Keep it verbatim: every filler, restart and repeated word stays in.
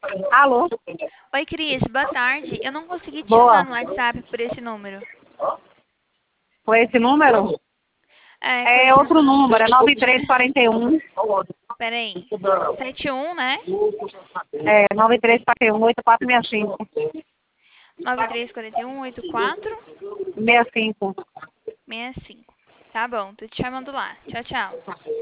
Alô? Oi, Cris, boa tarde. Eu não consegui te chamar Boa. no WhatsApp por esse número. Foi esse número? É, com É esse outro número. número, é nove três quatro um. Peraí. sete um, né? É nove três quatro um, oito quatro seis cinco. nove três quatro um, oito quatro seis cinco. seis cinco. Tá bom, tô te chamando lá. Tchau, tchau.